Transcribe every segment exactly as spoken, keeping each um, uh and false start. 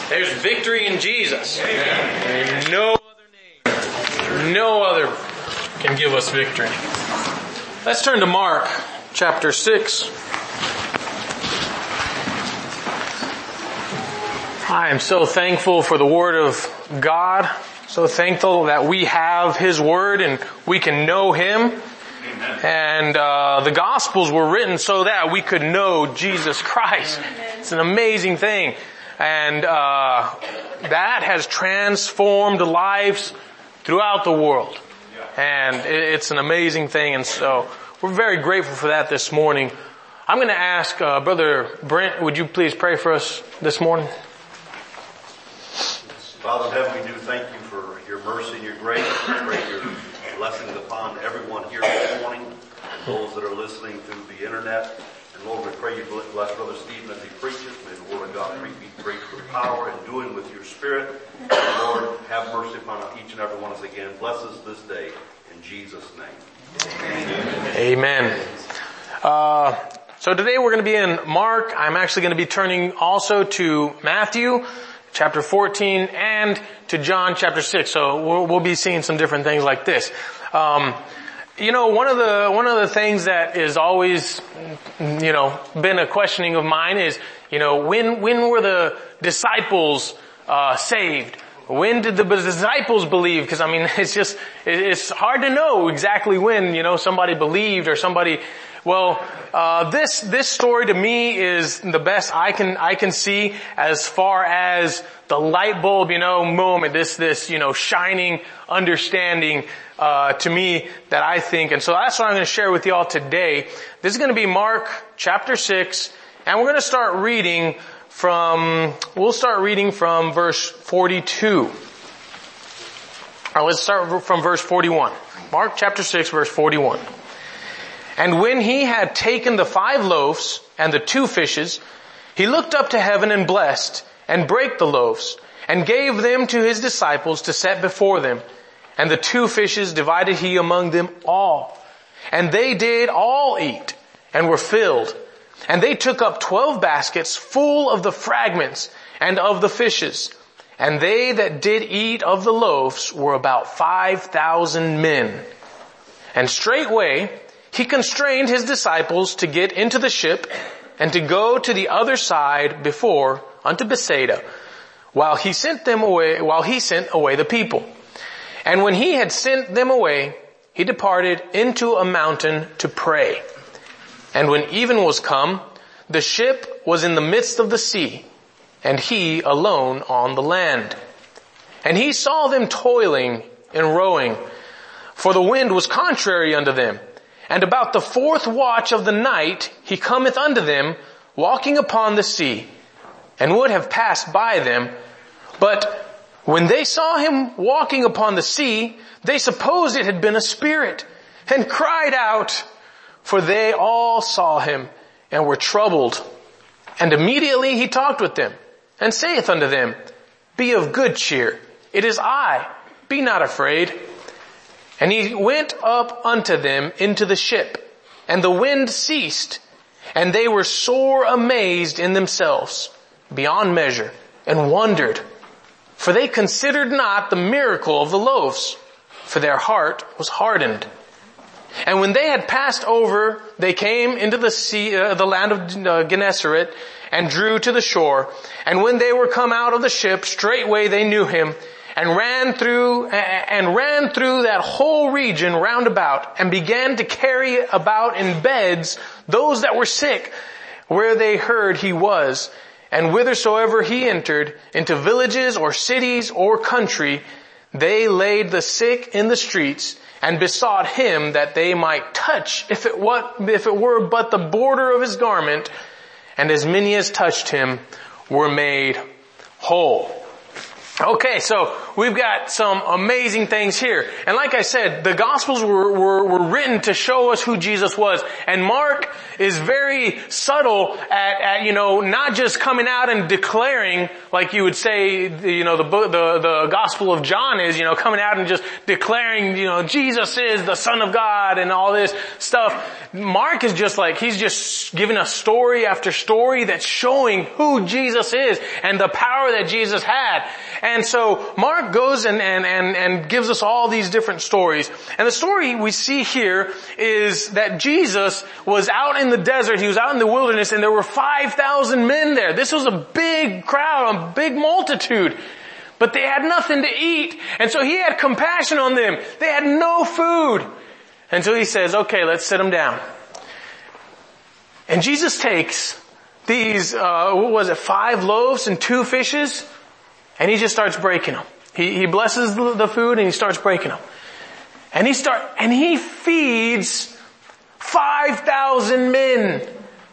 There's victory in Jesus. Amen. No other name, no other can give us victory. Let's turn to Mark chapter six. I am so thankful for the Word of God. So thankful that we have His Word and we can know Him. Amen. And uh the Gospels were written so that we could know Jesus Christ. Amen. It's an amazing thing. And uh that has transformed lives throughout the world. And it's an amazing thing. And so we're very grateful for that this morning. I'm going to ask uh Brother Brent, would you please pray for us this morning? Father in heaven, we do thank you for your mercy and your grace. We pray your blessings upon everyone here this morning and those that are listening through the internet. And Lord, we pray you bless Brother Stephen as he preaches. May the Word of God be preached with power and doing with your Spirit. And Lord, have mercy upon each and every one of us again. Bless us this day in Jesus' name. Amen. Amen. Uh, so today we're going to be in Mark. I'm actually going to be turning also to Matthew chapter fourteen and to John chapter six. So we'll, we'll be seeing some different things like this. Um, you know, one of the, one of the things that is always, you know, been a questioning of mine is, you know, when, when were the disciples, uh, saved? When did the disciples believe? Because I mean, it's just, it's hard to know exactly when, you know, somebody believed or somebody. Well, uh, this, this story to me is the best I can, I can see as far as the light bulb, you know, moment, this, this, you know, shining understanding, uh, to me that I think. And so that's what I'm going to share with y'all today. This is going to be Mark chapter six, and we're going to start reading from, we'll start reading from verse forty-two. All right, let's start from verse forty-one. Mark chapter six, verse forty-one. And when he had taken the five loaves and the two fishes, he looked up to heaven and blessed and brake the loaves and gave them to his disciples to set before them. And the two fishes divided he among them all. And they did all eat and were filled. And they took up twelve baskets full of the fragments and of the fishes. And they that did eat of the loaves were about five thousand men. And straightway he constrained his disciples to get into the ship and to go to the other side before unto Bethsaida, while he sent them away, while he sent away the people. And when he had sent them away, he departed into a mountain to pray. And when even was come, the ship was in the midst of the sea, and he alone on the land. And he saw them toiling and rowing, for the wind was contrary unto them. And about the fourth watch of the night he cometh unto them, walking upon the sea, and would have passed by them. But when they saw him walking upon the sea, they supposed it had been a spirit, and cried out, for they all saw him, and were troubled. And immediately he talked with them, and saith unto them, Be of good cheer, it is I, be not afraid. And he went up unto them into the ship, and the wind ceased, and they were sore amazed in themselves, beyond measure, and wondered. For they considered not the miracle of the loaves, for their heart was hardened. And when they had passed over, they came into the sea, uh, the land of uh, Gennesaret, and drew to the shore. And when they were come out of the ship, straightway they knew him, and ran through, and ran through that whole region round about, and began to carry about in beds those that were sick, where they heard he was. And whithersoever he entered, into villages or cities or country, they laid the sick in the streets, and besought him that they might touch, if it what, if it were but the border of his garment. And as many as touched him were made whole. Okay, so we've got some amazing things here. And like I said, the Gospels were, were, were written to show us who Jesus was. And Mark is very subtle at, at, you know, not just coming out and declaring, like you would say, you know, the book, the, the Gospel of John is, you know, coming out and just declaring, you know, Jesus is the Son of God and all this stuff. Mark is just like, he's just giving us story after story that's showing who Jesus is and the power that Jesus had. And so Mark goes and, and, and, and gives us all these different stories. And the story we see here is that Jesus was out in the desert, he was out in the wilderness, and there were five thousand men there. This was a big crowd, a big multitude. But they had nothing to eat. And so he had compassion on them. They had no food. And so he says, okay, let's sit them down. And Jesus takes these, uh, what was it, five loaves and two fishes, and he just starts breaking them. He, he blesses the, the food and he starts breaking them. And he start, and he feeds five thousand men.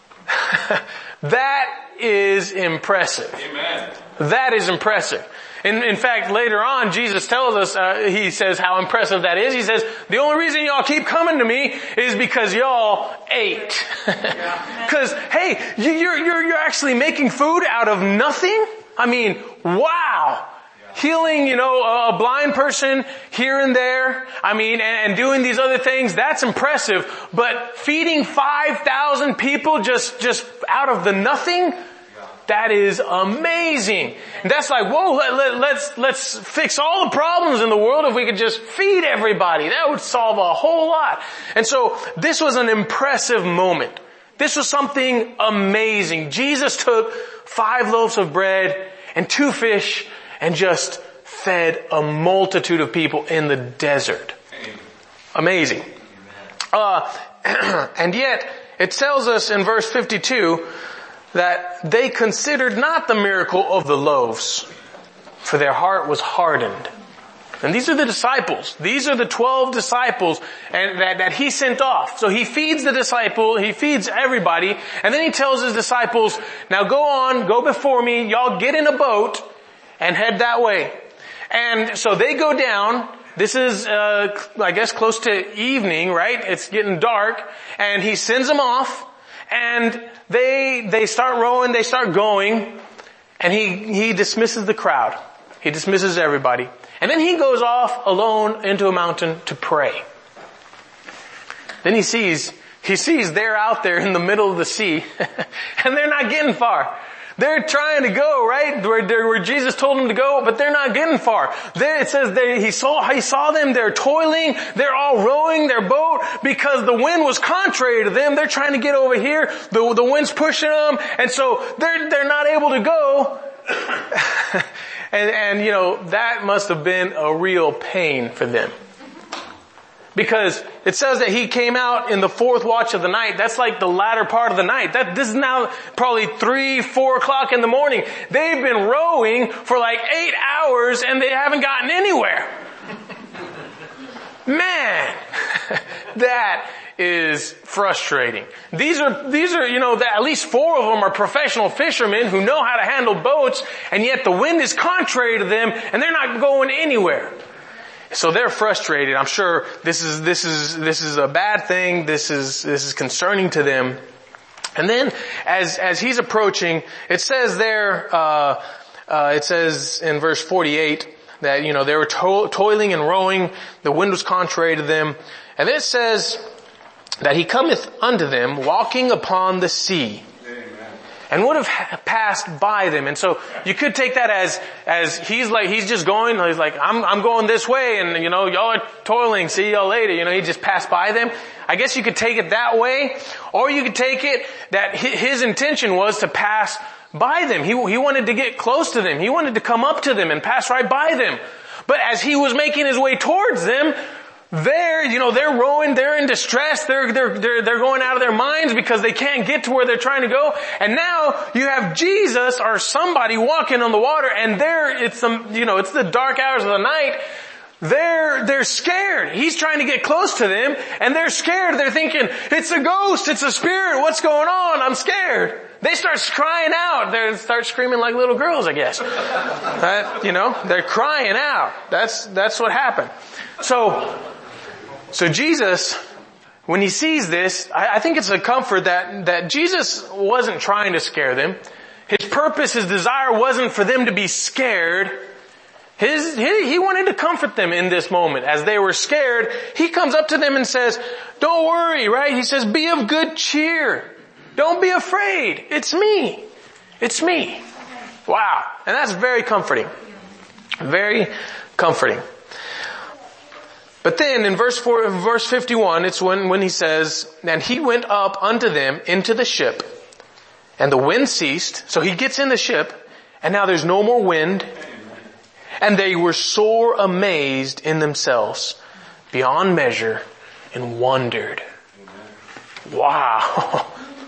That is impressive. Amen. That is impressive. In, in fact, later on, Jesus tells us, uh, he says how impressive that is. He says, the only reason y'all keep coming to me is because y'all ate. Because, hey, you're, you're, you're actually making food out of nothing? I mean, wow. Healing, you know, a blind person here and there. I mean, and, and doing these other things, that's impressive. But feeding five thousand people just, just out of the nothing? That is amazing. And that's like, whoa, let, let, let's, let's fix all the problems in the world if we could just feed everybody. That would solve a whole lot. And so this was an impressive moment. This was something amazing. Jesus took five loaves of bread and two fish and just fed a multitude of people in the desert. Amazing. Uh, and yet, it tells us in verse fifty-two that they considered not the miracle of the loaves, for their heart was hardened. And these are the disciples. These are the twelve disciples and that, that he sent off. So he feeds the disciple, he feeds everybody, and then he tells his disciples, now go on, go before me, y'all get in a boat and head that way. And so they go down. This is, uh, I guess close to evening, right? It's getting dark, and he sends them off, and they, they start rowing, they start going, and he, he dismisses the crowd. He dismisses everybody. And then he goes off alone into a mountain to pray. Then he sees, he sees they're out there in the middle of the sea, and they're not getting far. They're trying to go, right? Where, where Jesus told them to go, but they're not getting far. There it says they, he saw, he saw them, they're toiling, they're all rowing their boat because the wind was contrary to them. They're trying to get over here. The, the wind's pushing them, and so they're, they're not able to go. and, and you know, that must have been a real pain for them. Because it says that he came out in the fourth watch of the night. That's like the latter part of the night. That, this is now probably three, four o'clock in the morning. They've been rowing for like eight hours and they haven't gotten anywhere. Man, that is frustrating. These are, these are, you know, that at least four of them are professional fishermen who know how to handle boats, and yet the wind is contrary to them and they're not going anywhere. So they're frustrated. I'm sure this is, this is, this is a bad thing. This is, this is concerning to them. And then as, as he's approaching, it says there, uh, uh, it says in verse forty-eight that, you know, they were to- toiling and rowing. The wind was contrary to them. And then it says that he cometh unto them walking upon the sea. And would have passed by them. And so you could take that as, as he's like, he's just going, he's like, I'm, I'm going this way, and you know, y'all are toiling, see y'all later. You know, he just passed by them. I guess you could take it that way, or you could take it that his intention was to pass by them. He, he wanted to get close to them. He wanted to come up to them and pass right by them. But as he was making his way towards them, They're, you know, they're rowing, they're in distress, they're, they're, they're, they're going out of their minds because they can't get to where they're trying to go. And now you have Jesus or somebody walking on the water, and they're, it's some, you know, it's the dark hours of the night. They're, they're scared. He's trying to get close to them, and they're scared. They're thinking, it's a ghost, it's a spirit, what's going on? I'm scared. they start crying out. They start screaming like little girls, I guess. Uh, you know, they're crying out. That's, that's what happened. So, so Jesus, when he sees this, I, I think it's a comfort that, that Jesus wasn't trying to scare them. His purpose, his desire wasn't for them to be scared. His, he, he wanted to comfort them in this moment. As they were scared, he comes up to them and says, don't worry, right? He says, be of good cheer. Don't be afraid. It's me. It's me. Wow. And that's very comforting. Very comforting. But then in verse four, verse fifty-one, it's when, when he says, and he went up unto them into the ship, and the wind ceased. So he gets in the ship, and now there's no more wind. And they were sore amazed in themselves beyond measure and wondered. Wow.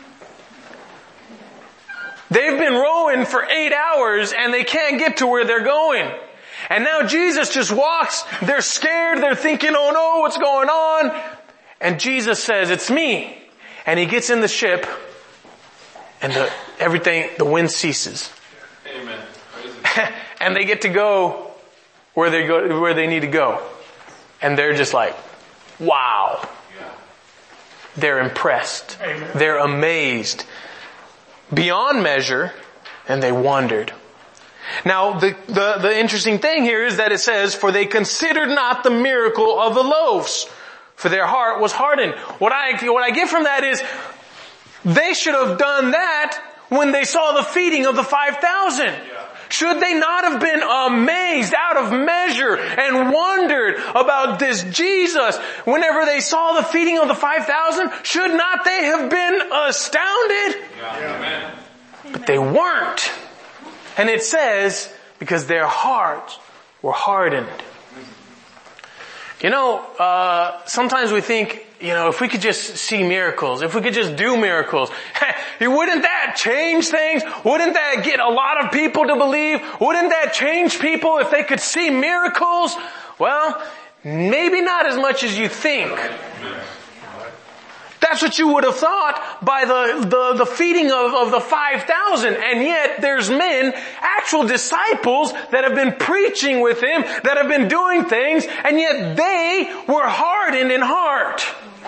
They've been rowing for eight hours and they can't get to where they're going. And now Jesus just walks. They're scared. They're thinking, oh no, what's going on? And Jesus says, it's me. And he gets in the ship and the, everything, the wind ceases. Amen. And they get to go where they go, where they need to go. And they're just like, wow. They're impressed. Amen. They're amazed beyond measure, and they wondered. Now, the, the, the interesting thing here is that it says, for they considered not the miracle of the loaves, for their heart was hardened. What I, what I get from that is, they should have done that when they saw the feeding of the five thousand. Yeah. Should they not have been amazed out of measure and wondered about this Jesus whenever they saw the feeding of the five thousand? Should not they have been astounded? Yeah. Amen. But they weren't. And it says, because their hearts were hardened. You know, uh, sometimes we think, you know, if we could just see miracles, if we could just do miracles, wouldn't that change things? Wouldn't that get a lot of people to believe? Wouldn't that change people if they could see miracles? Well, maybe not as much as you think. That's what you would have thought by the, the, the feeding of, of the five thousand. And yet there's men, actual disciples that have been preaching with him, that have been doing things, and yet they were hardened in heart.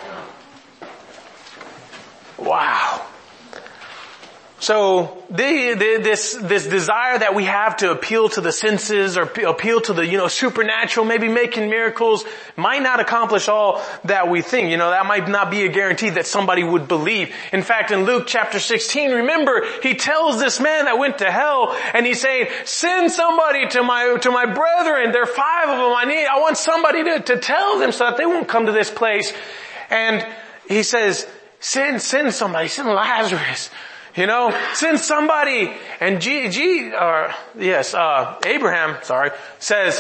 Wow. So the, the, this this desire that we have to appeal to the senses or appeal to the, you know, supernatural, maybe making miracles, might not accomplish all that we think. You know, that might not be a guarantee that somebody would believe. In fact, in Luke chapter sixteen, remember, he tells this man that went to hell, and he's saying, send somebody to my to my brethren. There are five of them. I need. I want somebody to, to tell them so that they won't come to this place. And he says, send send somebody. Send Lazarus. You know, send somebody. And G, G, or yes, uh, Abraham, sorry, says,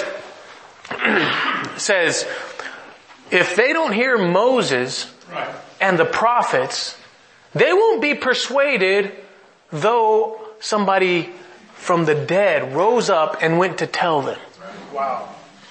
says, if they don't hear Moses right. and the prophets, they won't be persuaded though somebody from the dead rose up and went to tell them. Wow.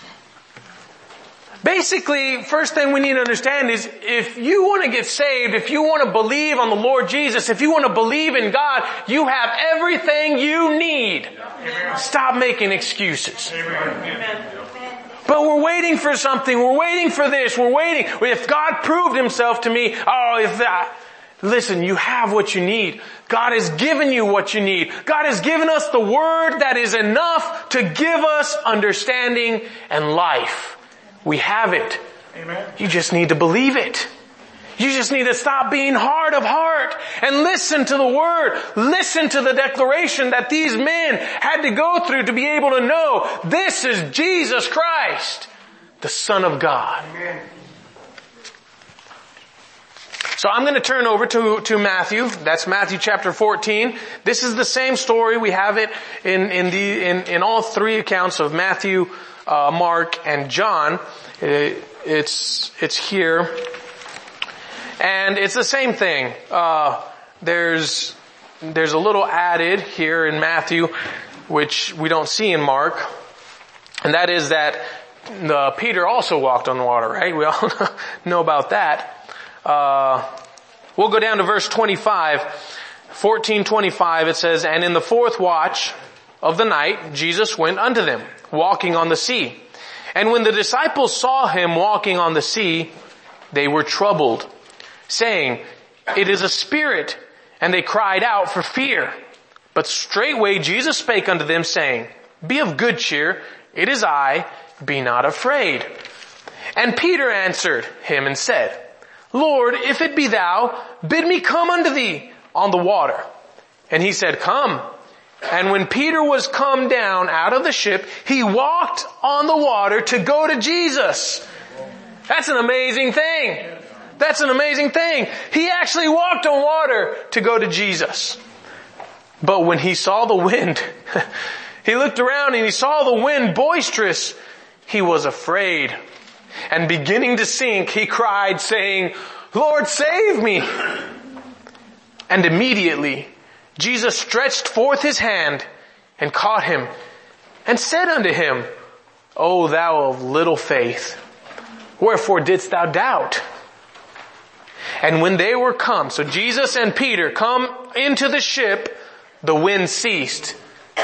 Basically, first thing we need to understand is if you want to get saved, if you want to believe on the Lord Jesus, if you want to believe in God, you have everything you need. Amen. Stop making excuses. Amen. But we're waiting for something. We're waiting for this. We're waiting. If God proved himself to me, oh, if that... Listen, you have what you need. God has given you what you need. God has given us the word that is enough to give us understanding and life. We have it. Amen. You just need to believe it. You just need to stop being hard of heart and listen to the word. Listen to the declaration that these men had to go through to be able to know this is Jesus Christ, the Son of God. Amen. So I'm going to turn over to, to Matthew. That's Matthew chapter fourteen. This is the same story. We have it in, in the, in, in all three accounts of Matthew, uh, Mark, and John. It, it's, it's here. And it's the same thing. Uh, there's, there's a little added here in Matthew, which we don't see in Mark. And that is that uh, Peter also walked on the water, right? We all know about that. Uh, we'll go down to verse twenty-five. fourteen twenty-five, it says, "And in the fourth watch of the night, Jesus went unto them, walking on the sea. And when the disciples saw him walking on the sea, they were troubled, saying, It is a spirit. And they cried out for fear. But straightway Jesus spake unto them, saying, Be of good cheer, it is I, be not afraid. And Peter answered him and said, Lord, if it be thou, bid me come unto thee on the water. And he said, Come. And when Peter was come down out of the ship, he walked on the water to go to Jesus." That's an amazing thing. That's an amazing thing. He actually walked on water to go to Jesus. But when he saw the wind, he looked around and he saw the wind boisterous. He was afraid. And beginning to sink, he cried, saying, Lord, save me. And immediately Jesus stretched forth his hand and caught him and said unto him, O thou of little faith, wherefore didst thou doubt? And when they were come, so Jesus and Peter come into the ship, the wind ceased.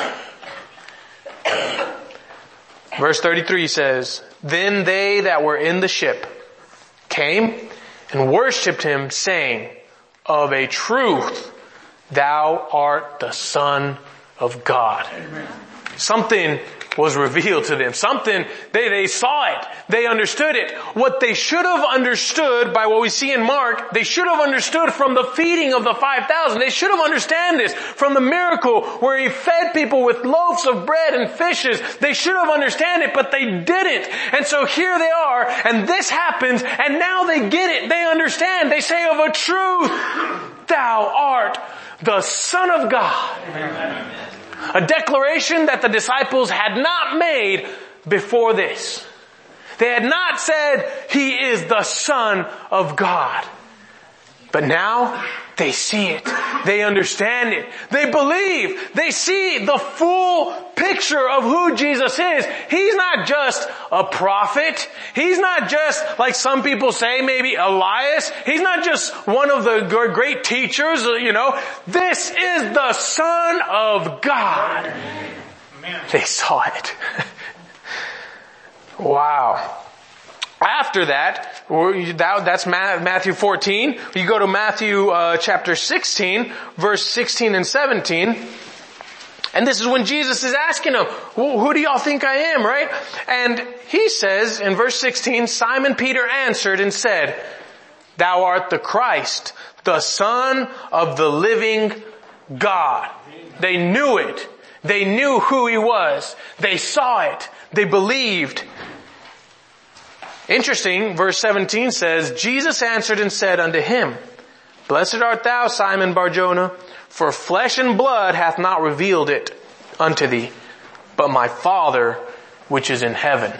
Verse thirty-three says, Then they that were in the ship came and worshipped him, saying, Of a truth, thou art the Son of God. Amen. Something was revealed to them. Something, they, they saw it. They understood it. What they should have understood by what we see in Mark, they should have understood from the feeding of the five thousand. They should have understood this from the miracle where he fed people with loaves of bread and fishes. They should have understood it, but they didn't. And so here they are, and this happens, and now they get it. They understand. They say, of a truth, thou art the Son of God. Amen. A declaration that the disciples had not made before this. They had not said, He is the Son of God. But now they see it. They understand it. They believe. They see the full picture of who Jesus is. He's not just a prophet. He's not just, like some people say, maybe Elias. He's not just one of the great teachers, you know. This is the Son of God. Amen. They saw it. Wow. After that, that's Matthew fourteen. You go to Matthew uh, chapter sixteen, verse sixteen and seventeen. And this is when Jesus is asking them, who do y'all think I am, right? And he says in verse sixteen, Simon Peter answered and said, Thou art the Christ, the Son of the living God. They knew it. They knew who he was. They saw it. They believed. Interesting, verse seventeen says, Jesus answered and said unto him, Blessed art thou, Simon Bar-Jonah, for flesh and blood hath not revealed it unto thee, but my Father which is in heaven.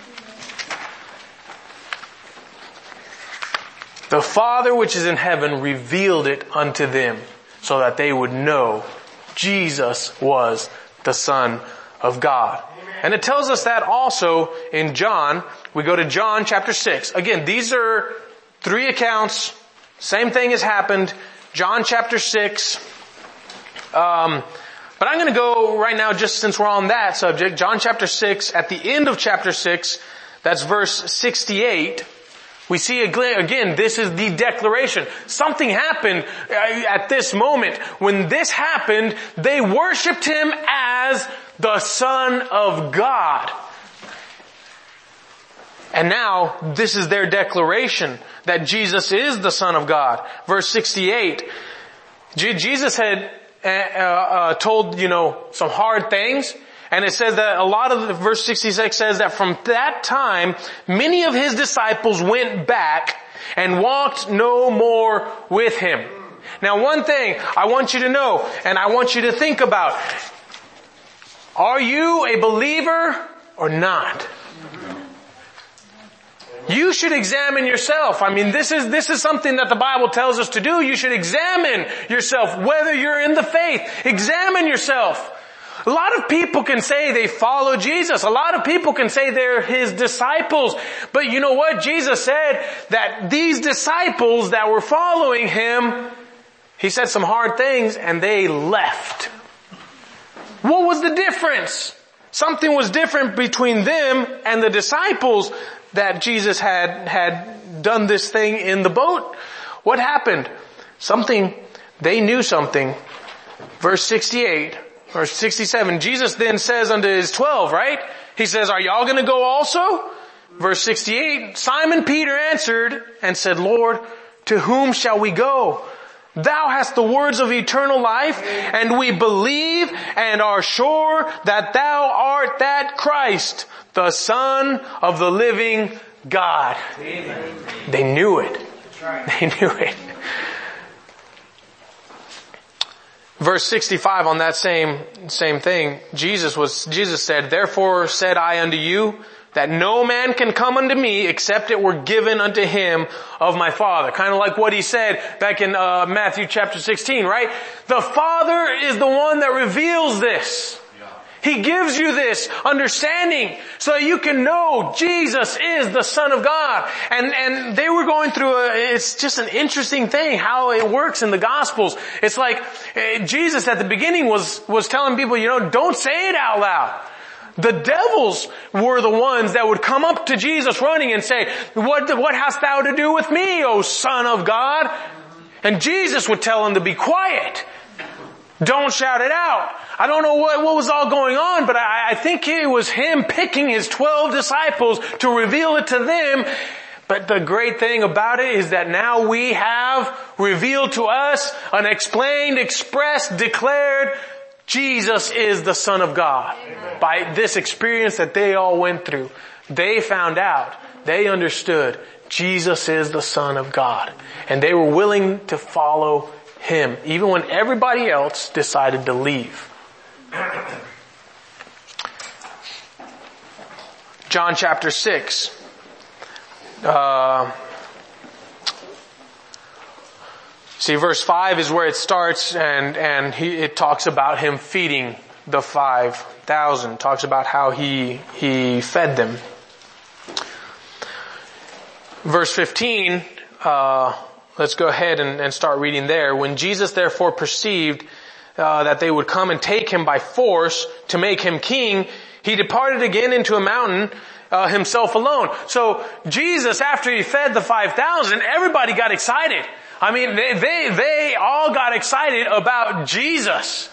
The Father which is in heaven revealed it unto them, so that they would know Jesus was the Son of God. And it tells us that also in John. We go to John chapter six. Again, these are three accounts. Same thing has happened. John chapter six. Um, but I'm going to go right now, just since we're on that subject. John chapter six, at the end of chapter six, that's verse sixty-eight. We see again, this is the declaration. Something happened at this moment. When this happened, they worshipped him as the Son of God. And now, this is their declaration that Jesus is the Son of God. Verse sixty-eight, Jesus had uh, uh, told, you know, some hard things. And it says that a lot of the, verse sixty-six says that from that time, many of his disciples went back and walked no more with him. Now one thing I want you to know, and I want you to think about, are you a believer or not? You should examine yourself. I mean, this is, this is something that the Bible tells us to do. You should examine yourself, whether you're in the faith. Examine yourself. A lot of people can say they follow Jesus. A lot of people can say they're his disciples. But you know what? Jesus said that these disciples that were following him, He said some hard things and they left. What was the difference? Something was different between them and the disciples that Jesus had, had done this thing in the boat. What happened? Something, they knew something. Verse sixty-eight, verse sixty-seven, Jesus then says unto his twelve, right? He says, are y'all gonna go also? Verse sixty-eight, Simon Peter answered and said, Lord, to whom shall we go? Thou hast the words of eternal life, and we believe and are sure that thou art that Christ, the Son of the living God. Amen. They knew it. They knew it. Verse sixty-five on that same, same thing, Jesus was, Jesus said, therefore said I unto you, that no man can come unto me except it were given unto him of my Father. Kind of like what he said back in uh, Matthew chapter sixteen, right? The Father is the one that reveals this. He gives you this understanding so that you can know Jesus is the Son of God. And, and they were going through a, it's just an interesting thing how it works in the Gospels. It's like uh, Jesus at the beginning was, was telling people, you know, don't say it out loud. The devils were the ones that would come up to Jesus running and say, what, what hast thou to do with me, O Son of God? And Jesus would tell them to be quiet. Don't shout it out. I don't know what, what was all going on, but I, I think it was him picking his twelve disciples to reveal it to them. But the great thing about it is that now we have revealed to us, unexplained, expressed, declared, Jesus is the Son of God. Amen. By this experience that they all went through, they found out, they understood Jesus is the Son of God. And they were willing to follow him, even when everybody else decided to leave. John chapter six. Uh, See, verse five is where it starts, and, and he, it talks about him feeding the five thousand. Talks about how he, he fed them. Verse fifteen, uh, let's go ahead and, and start reading there. When Jesus therefore perceived, uh, that they would come and take him by force to make him king, he departed again into a mountain, uh, himself alone. So Jesus, after he fed the five thousand, everybody got excited. I mean, they, they, they all got excited about Jesus.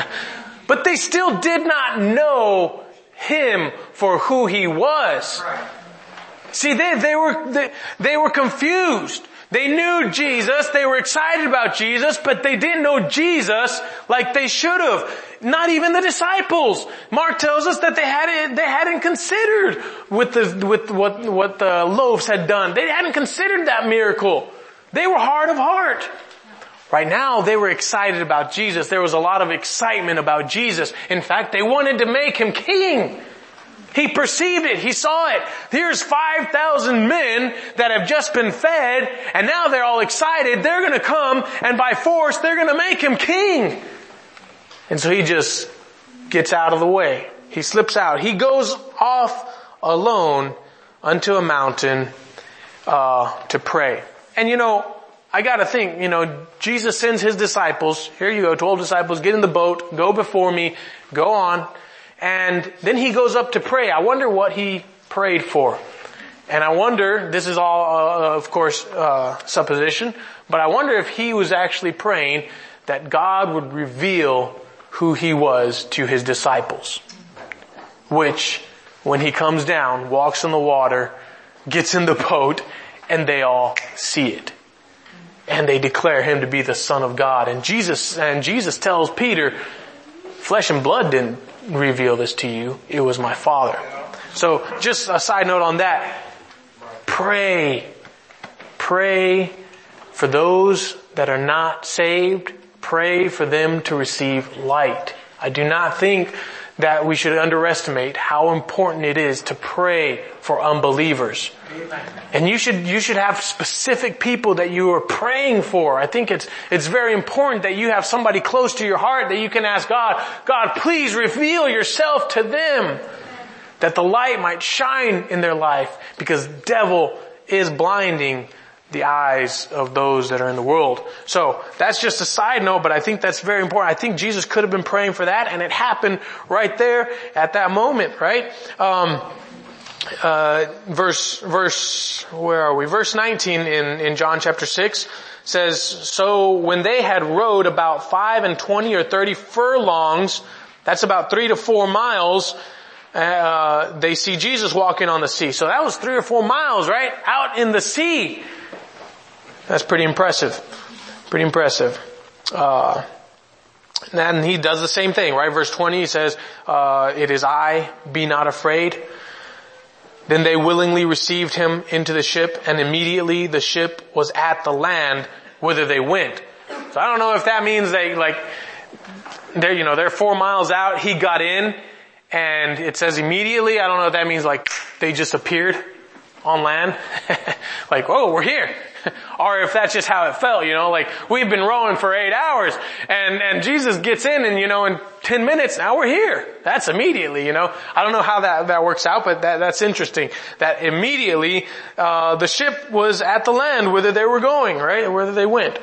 But they still did not know him for who he was. See, they, they were, they, they were confused. They knew Jesus, they were excited about Jesus, but they didn't know Jesus like they should have. Not even the disciples. Mark tells us that they hadn't, they hadn't considered with the, with what, what the loaves had done. They hadn't considered that miracle. They were hard of heart. Right now, they were excited about Jesus. There was a lot of excitement about Jesus. In fact, they wanted to make him king. He perceived it. He saw it. Here's five thousand men that have just been fed, and now they're all excited. They're going to come, and by force, they're going to make him king. And so he just gets out of the way. He slips out. He goes off alone unto a mountain uh to pray. And you know, I gotta think, you know, Jesus sends his disciples, here you go, twelve disciples, get in the boat, go before me, go on. And then he goes up to pray. I wonder what he prayed for. And I wonder, this is all, uh, of course, uh, supposition, but I wonder if he was actually praying that God would reveal who he was to his disciples. Which, when he comes down, walks on the water, gets in the boat, and they all see it. And they declare him to be the Son of God. And Jesus, and Jesus tells Peter, flesh and blood didn't reveal this to you. It was my Father. So just a side note on that. Pray. Pray for those that are not saved. Pray for them to receive light. I do not think that we should underestimate how important it is to pray for unbelievers. And you should, you should have specific people that you are praying for. I think it's, it's very important that you have somebody close to your heart that you can ask God, God, please reveal yourself to them, that the light might shine in their life, because devil is blinding the eyes of those that are in the world. So that's just a side note, but I think that's very important. I think Jesus could have been praying for that, and it happened right there at that moment, right? Um, uh, verse, verse, where are we? Verse nineteen in, in John chapter six says, so when they had rowed about five and twenty or thirty furlongs, that's about three to four miles, uh, they see Jesus walking on the sea. So that was three or four miles, right? Out in the sea. That's pretty impressive. Pretty impressive. Uh, and he does the same thing, right? Verse twenty, he says, uh, it is I, be not afraid. Then they willingly received him into the ship, and immediately the ship was at the land whither they went. So I don't know if that means they, like, they're, you know, they're four miles out, he got in, and it says immediately. I don't know if that means like they just appeared on land. Like, oh, we're here. Or if that's just how it felt, you know, like we've been rowing for eight hours and, and Jesus gets in and, you know, in ten minutes, now we're here. That's immediately, you know. I don't know how that, that works out, but that, that's interesting. That immediately, uh, the ship was at the land whither they were going, right? Whither they went.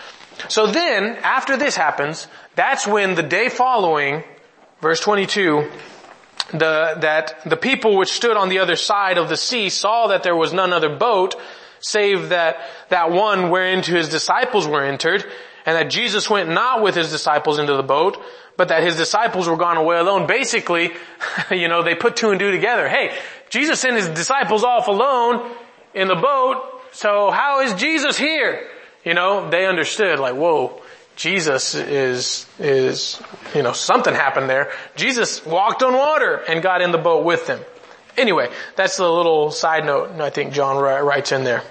So then, after this happens, that's when the day following, verse twenty-two, the, that the people which stood on the other side of the sea saw that there was none other boat save that, that one whereinto his disciples were entered, and that Jesus went not with his disciples into the boat, but that his disciples were gone away alone. Basically, you know, they put two and two together. Hey, Jesus sent his disciples off alone in the boat, so how is Jesus here? You know, they understood, like, whoa, Jesus is, is, you know, something happened there. Jesus walked on water and got in the boat with them. Anyway, that's the little side note I think John writes in there.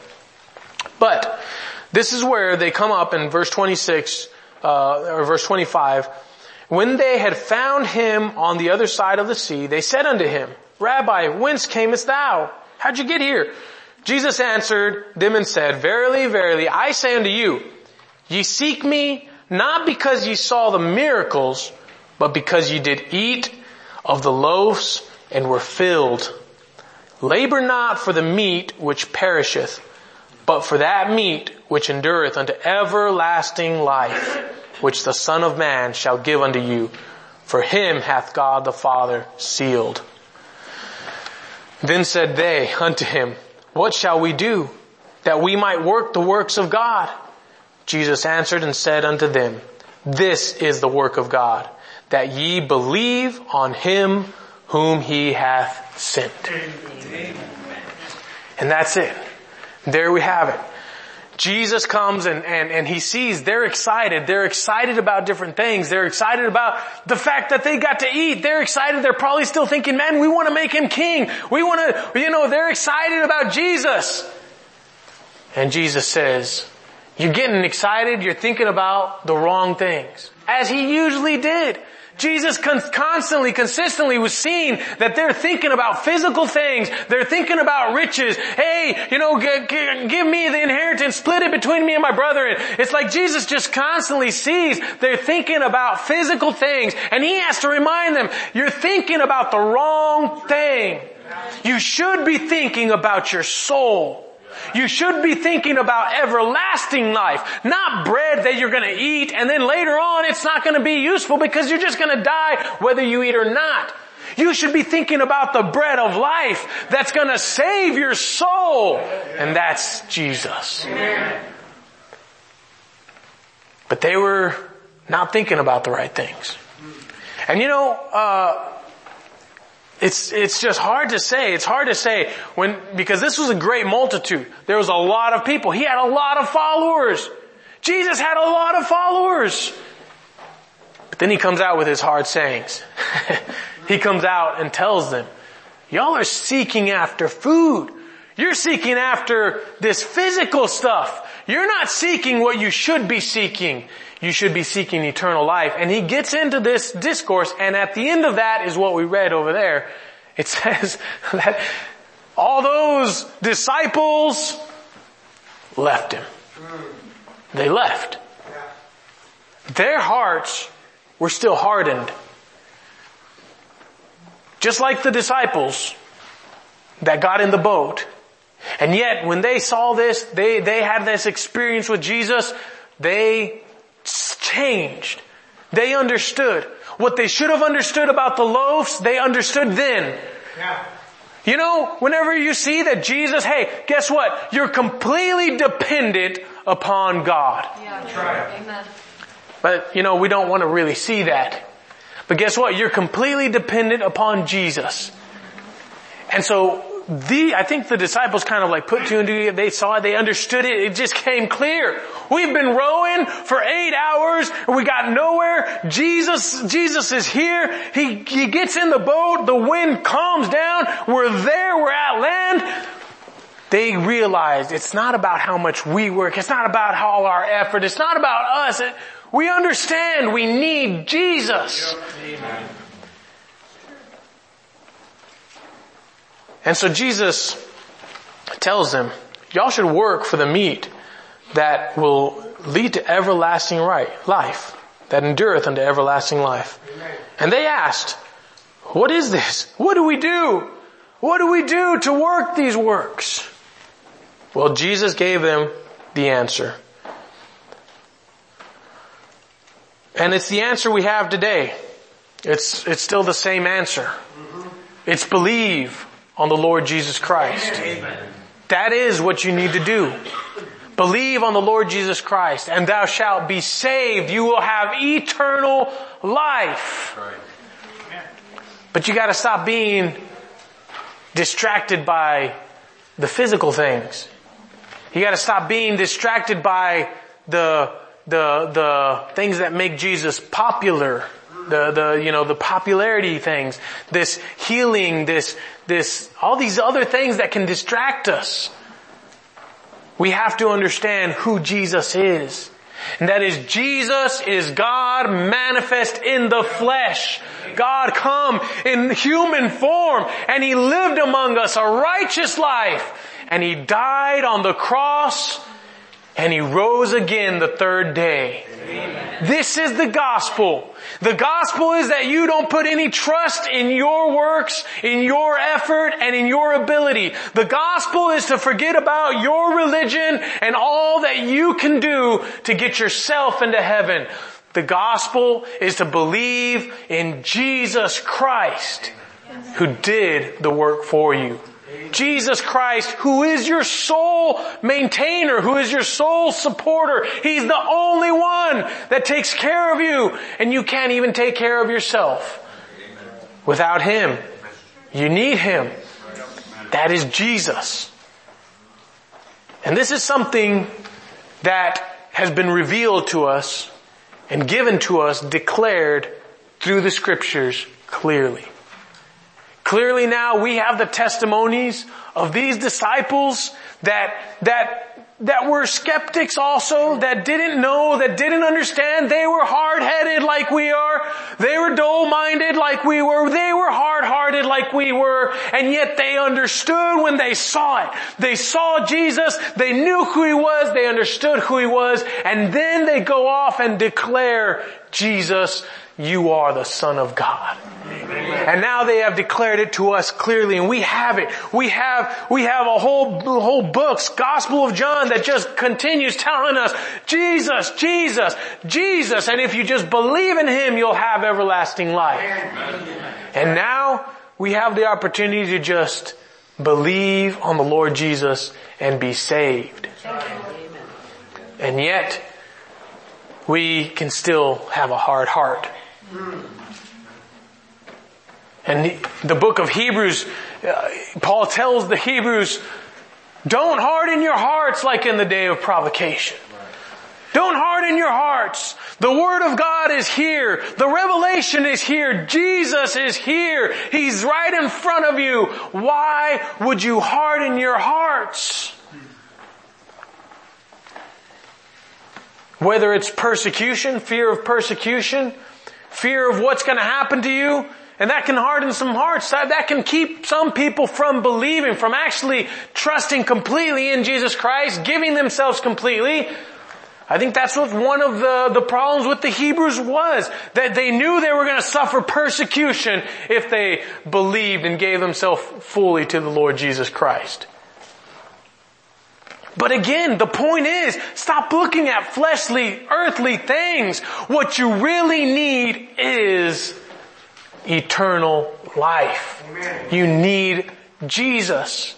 But this is where they come up in verse twenty-six, uh, or verse twenty-five. When they had found him on the other side of the sea, they said unto him, Rabbi, whence camest thou? How'd you get here? Jesus answered them and said, Verily, verily, I say unto you, ye seek me not because ye saw the miracles, but because ye did eat of the loaves and were filled. Labor not for the meat which perisheth, but for that meat which endureth unto everlasting life, which the Son of Man shall give unto you. For him hath God the Father sealed. Then said they unto him, What shall we do, that we might work the works of God? Jesus answered and said unto them, This is the work of God, that ye believe on him whom he hath sent. Amen. And that's it. There we have it. Jesus comes and, and, and he sees they're excited. They're excited about different things. They're excited about the fact that they got to eat. They're excited. They're probably still thinking, man, we want to make him king. We want to, you know, they're excited about Jesus. And Jesus says, you're getting excited. You're thinking about the wrong things. As he usually did. Jesus con- constantly, consistently was seen that they're thinking about physical things. They're thinking about riches. Hey, you know, g- g- give me the inheritance, split it between me and my brother. And it's like Jesus just constantly sees they're thinking about physical things. And he has to remind them, you're thinking about the wrong thing. You should be thinking about your soul. You should be thinking about everlasting life, not bread that you're going to eat and then later on it's not going to be useful because you're just going to die whether you eat or not. You should be thinking about the bread of life that's going to save your soul, and that's Jesus. But they were not thinking about the right things. And you know, uh, It's, it's just hard to say. It's hard to say when, because this was a great multitude. There was a lot of people. He had a lot of followers. Jesus had a lot of followers. But then he comes out with his hard sayings. He comes out and tells them, y'all are seeking after food. You're seeking after this physical stuff. You're not seeking what you should be seeking. You should be seeking eternal life. And he gets into this discourse, and at the end of that is what we read over there. It says that all those disciples left him. They left. Their hearts were still hardened. Just like the disciples that got in the boat And yet, when they saw this, they, they had this experience with Jesus, they changed. They understood. What they should have understood about the loaves, they understood then. Yeah. You know, whenever you see that Jesus, hey, guess what? You're completely dependent upon God. Yeah. That's right. Amen. But, you know, we don't want to really see that. But guess what? You're completely dependent upon Jesus. And so, the, I think the disciples kind of like put two and two, they saw it, they understood it, it just came clear. We've been rowing for eight hours, and we got nowhere. Jesus, Jesus is here. He, he gets in the boat, the wind calms down, we're there, we're at land. They realized it's not about how much we work, it's not about all our effort, it's not about us. It, we understand we need Jesus. Amen. And so Jesus tells them, y'all should work for the meat that will lead to everlasting right, life, that endureth unto everlasting life. Amen. And they asked, what is this? What do we do? What do we do to work these works? Well, Jesus gave them the answer. And it's the answer we have today. It's, it's still the same answer. Mm-hmm. It's believe on the Lord Jesus Christ. Amen. That is what you need to do. Believe on the Lord Jesus Christ, and thou shalt be saved. You will have eternal life. Amen. But you gotta stop being distracted by the physical things. You gotta stop being distracted by the, the, the things that make Jesus popular. The, the, you know, the popularity things, this healing, this, this, all these other things that can distract us. We have to understand who Jesus is. And that is, Jesus is God manifest in the flesh. God come in human form, and He lived among us a righteous life, and He died on the cross, and He rose again the third day. Amen. This is the gospel. The gospel is that you don't put any trust in your works, in your effort, and in your ability. The gospel is to forget about your religion and all that you can do to get yourself into heaven. The gospel is to believe in Jesus Christ, who did the work for you. Jesus Christ, who is your sole maintainer, who is your sole supporter. He's the only one that takes care of you, and you can't even take care of yourself. Without Him, you need Him. That is Jesus. And this is something that has been revealed to us and given to us, declared through the Scriptures clearly. Clearly now we have the testimonies of these disciples that, that, that were skeptics also, that didn't know, that didn't understand. They were hard-headed like we are. They were dull-minded like we were. They were hard-hearted like we were. And yet they understood when they saw it. They saw Jesus. They knew who He was. They understood who He was. And then they go off and declare, Jesus, you are the Son of God. Amen. And now they have declared it to us clearly, and we have it. We have, we have a whole, whole books, Gospel of John, that just continues telling us, Jesus, Jesus, Jesus, and if you just believe in Him, you'll have everlasting life. Amen. And now we have the opportunity to just believe on the Lord Jesus and be saved. Amen. And yet, we can still have a hard heart. And the book of Hebrews, uh, Paul tells the Hebrews, don't harden your hearts like in the day of provocation. Don't harden your hearts. The Word of God is here. The revelation is here. Jesus is here. He's right in front of you. Why would you harden your hearts? Whether it's persecution, fear of persecution, fear of what's going to happen to you, and that can harden some hearts. That, that can keep some people from believing, from actually trusting completely in Jesus Christ, giving themselves completely. I think that's what one of the, the problems with the Hebrews was. That they knew they were going to suffer persecution if they believed and gave themselves fully to the Lord Jesus Christ. But again, the point is, stop looking at fleshly, earthly things. What you really need is eternal life. Amen. You need Jesus.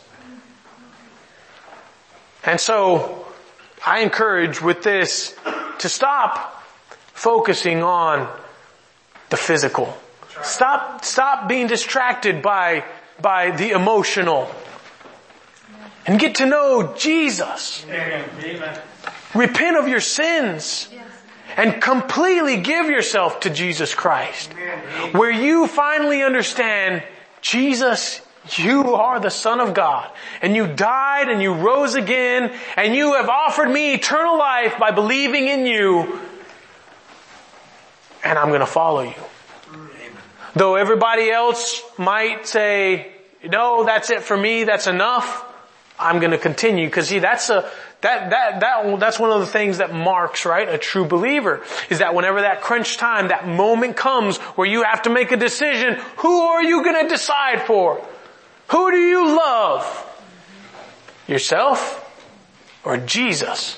And so, I encourage with this to stop focusing on the physical. Stop, stop being distracted by, by the emotional. And get to know Jesus. Amen. Repent of your sins. And completely give yourself to Jesus Christ. Amen. Where you finally understand, Jesus, you are the Son of God. And you died and you rose again. And you have offered me eternal life by believing in you. And I'm going to follow you. Amen. Though everybody else might say, no, that's it for me, that's enough. I'm going to continue, because see, that's a that that that that's one of the things that marks, right, a true believer, is that whenever that crunch time, that moment comes where you have to make a decision, who are you going to decide for? Who do you love? Yourself or Jesus?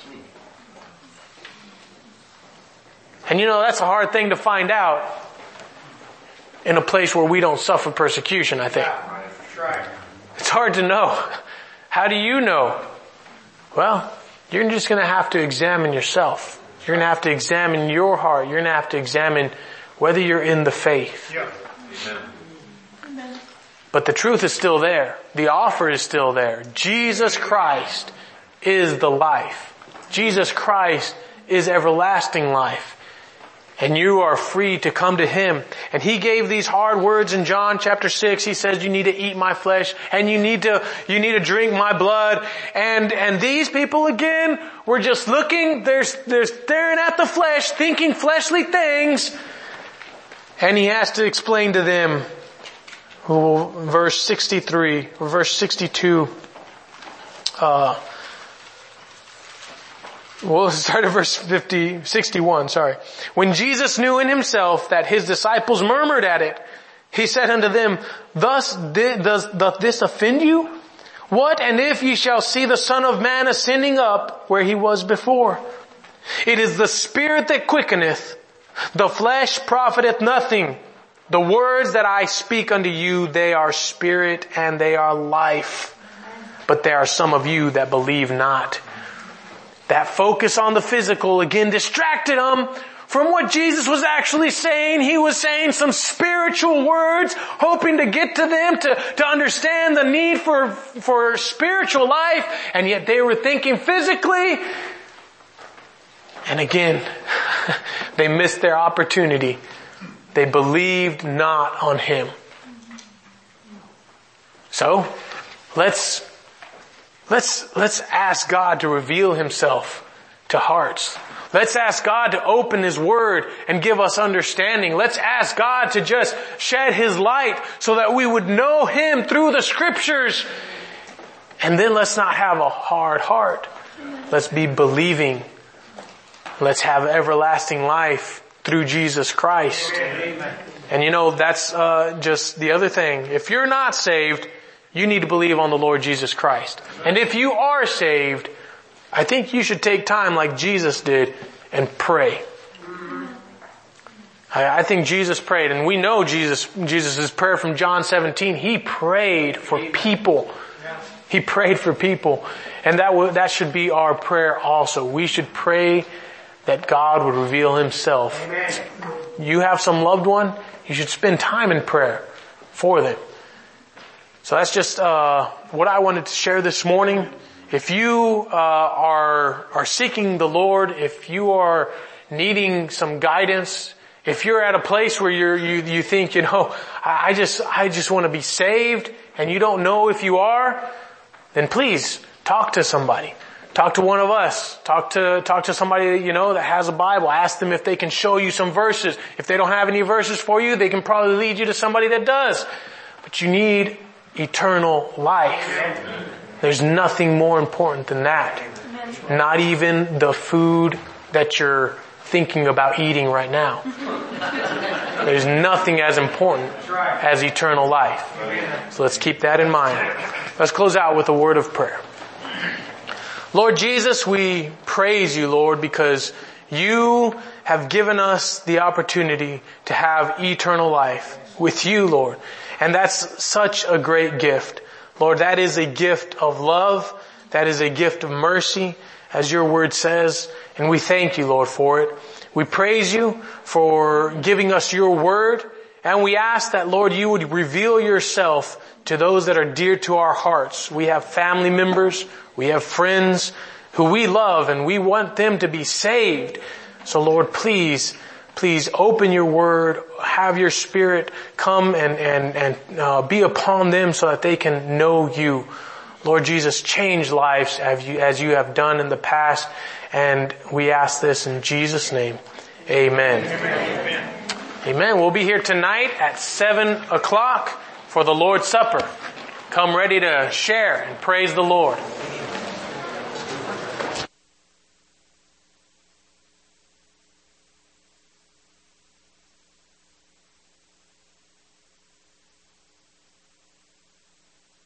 And you know, that's a hard thing to find out in a place where we don't suffer persecution, I think. Yeah, that's right. It's hard to know. How do you know? Well, you're just going to have to examine yourself. You're going to have to examine your heart. You're going to have to examine whether you're in the faith. Yeah. Amen. But the truth is still there. The offer is still there. Jesus Christ is the life. Jesus Christ is everlasting life. And you are free to come to Him. And He gave these hard words in John chapter six. He says, you need to eat my flesh and you need to, you need to drink my blood. And, and these people again were just looking, they're, they're staring at the flesh, thinking fleshly things. And He has to explain to them, verse sixty-three, or verse sixty-two, uh, We'll start at verse fifty, sixty-one, sorry. When Jesus knew in Himself that His disciples murmured at it, He said unto them, Thus does, doth this offend you? What and if ye shall see the Son of Man ascending up where He was before? It is the Spirit that quickeneth, the flesh profiteth nothing. The words that I speak unto you, they are spirit and they are life. But there are some of you that believe not. That focus on the physical again distracted them from what Jesus was actually saying. He was saying some spiritual words, hoping to get to them to, to understand the need for, for spiritual life, and yet they were thinking physically. And again, they missed their opportunity. They believed not on Him. So, let's Let's, let's ask God to reveal Himself to hearts. Let's ask God to open His Word and give us understanding. Let's ask God to just shed His light so that we would know Him through the Scriptures. And then let's not have a hard heart. Let's be believing. Let's have everlasting life through Jesus Christ. Amen. And you know, that's uh, just the other thing. If you're not saved, you need to believe on the Lord Jesus Christ. And if you are saved, I think you should take time like Jesus did and pray. I, I think Jesus prayed, and we know Jesus, Jesus' prayer from John seventeen. He prayed for people. He prayed for people. And that w- that should be our prayer also. We should pray that God would reveal Himself. You have some loved one, you should spend time in prayer for them. So that's just uh what I wanted to share this morning. If you uh are are seeking the Lord, if you are needing some guidance, if you're at a place where you're you you think, you know, I, I just I just want to be saved, and you don't know if you are, then please talk to somebody. Talk to one of us. Talk to talk to somebody that you know that has a Bible. Ask them if they can show you some verses. If they don't have any verses for you, they can probably lead you to somebody that does. But you need eternal life. There's nothing more important than that. Not even the food that you're thinking about eating right now. There's nothing as important as eternal life. So let's keep that in mind. Let's close out with a word of prayer. Lord Jesus, we praise you, Lord, because you have given us the opportunity to have eternal life with you, Lord. And that's such a great gift. Lord, that is a gift of love. That is a gift of mercy, as your word says. And we thank you, Lord, for it. We praise you for giving us your word. And we ask that, Lord, you would reveal yourself to those that are dear to our hearts. We have family members. We have friends who we love, and we want them to be saved. So, Lord, please, please open your word. Have your Spirit come and, and, and uh, be upon them so that they can know you. Lord Jesus, change lives as you, as you have done in the past. And we ask this in Jesus' name. Amen. Amen. Amen. We'll be here tonight at seven o'clock for the Lord's Supper. Come ready to share and praise the Lord.